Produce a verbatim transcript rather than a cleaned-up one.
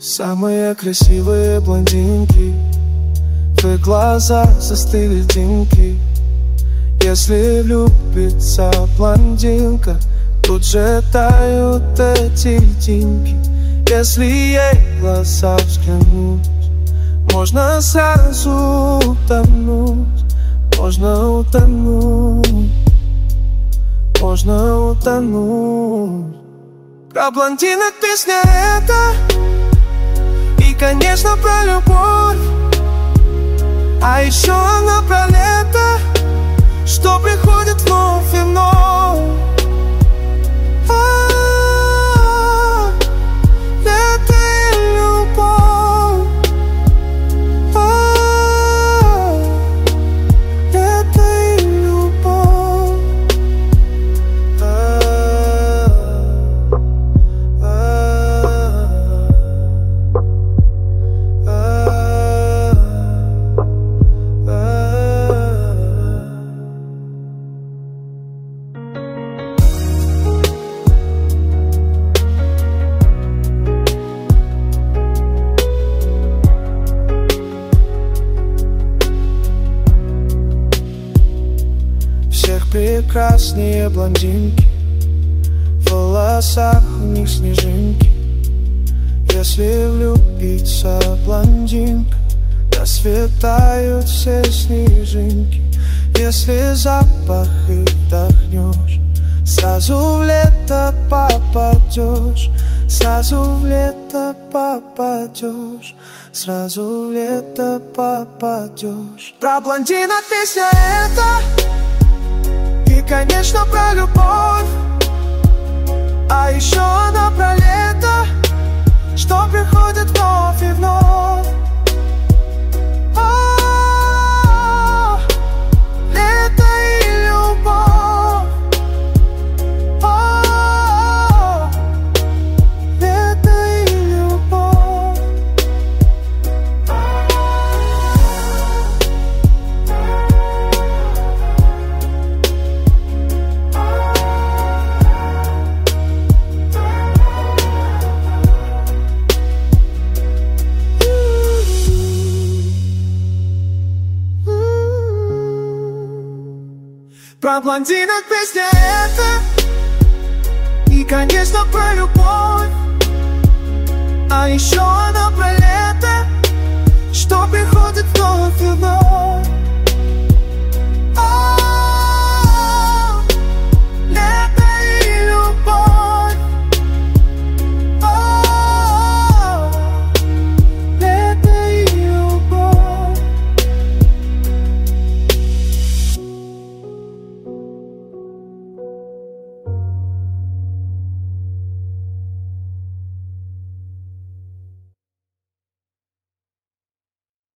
Самые красивые блондинки, в их глазах застыли льдинки. Если влюбится блондинка, тут же тают эти льдинки. Если ей глаза взглянуть, можно сразу утонуть. Можно утонуть, можно утонуть. Про блондинок песня эта, и, конечно, про любовь. А еще она про лето, что приходит вновь и вновь. А-а-а, лето и любовь. А-а-а, лето и любовь. Прекраснее блондинки, в волосах у них снежинки. Если влюбиться блондинка, расцветают все снежинки. Если запах их вдохнешь, сразу в лето попадешь. Сразу в лето попадешь. Сразу в лето попадешь. Про блондинок песня эта, и, конечно, про любовь. А еще она про лето, что приходит вновь и вновь. О, лето и любовь. О, лето и любовь. Про блондинок песня эта, и, конечно, про любовь. А еще она про лето,